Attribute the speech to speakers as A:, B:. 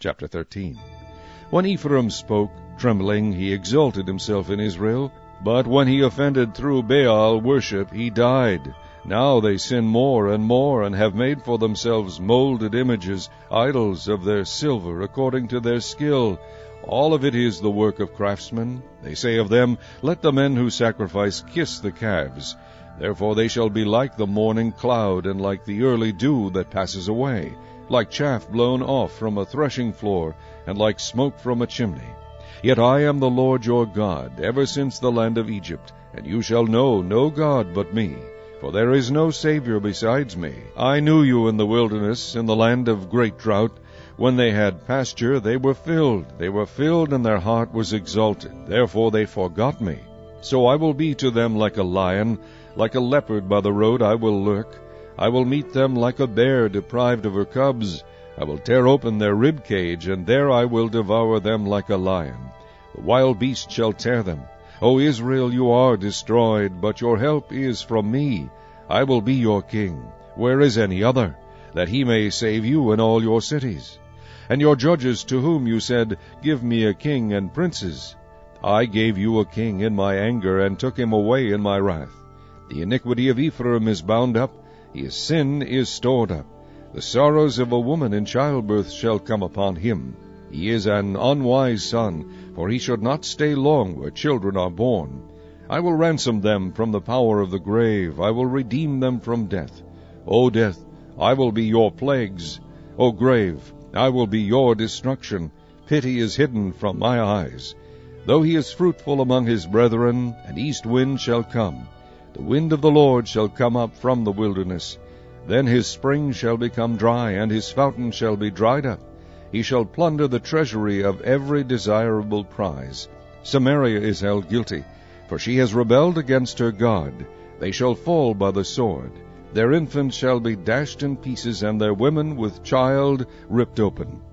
A: Chapter 13. When Ephraim spoke, trembling, he exalted himself in Israel. But when he offended through Baal worship, he died. Now they sin more, and have made for themselves molded images, idols of their silver, according to their skill. All of it is the work of craftsmen. They say of them, Let the men who sacrifice kiss the calves. Therefore they shall be like the morning cloud, and like the early dew that passes away, like chaff blown off from a threshing floor, and like smoke from a chimney. Yet I am the Lord your God, ever since the land of Egypt, and you shall know no God but me, for there is no Savior besides me. I knew you in the wilderness, in the land of great drought. When they had pasture, they were filled, and their heart was exalted. Therefore they forgot me. So I will be to them like a lion, like a leopard by the road I will lurk. I will meet them like a bear deprived of her cubs. I will tear open their rib cage, and there I will devour them like a lion. The wild beast shall tear them. O Israel, you are destroyed, but your help is from me. I will be your king. Where is any other, that he may save you in all your cities? And your judges, to whom you said, Give me a king and princes. I gave you a king in my anger, and took him away in my wrath. The iniquity of Ephraim is bound up, his sin is stored up. The sorrows of a woman in childbirth shall come upon him. He is an unwise son, for he should not stay long where children are born. I will ransom them from the power of the grave. I will redeem them from death. O death, I will be your plagues. O grave, I will be your destruction. Pity is hidden from my eyes. Though he is fruitful among his brethren, an east wind shall come. The wind of the Lord shall come up from the wilderness. Then his spring shall become dry, and his fountain shall be dried up. He shall plunder the treasury of every desirable prize. Samaria is held guilty, for she has rebelled against her God. They shall fall by the sword. Their infants shall be dashed in pieces, and their women with child ripped open.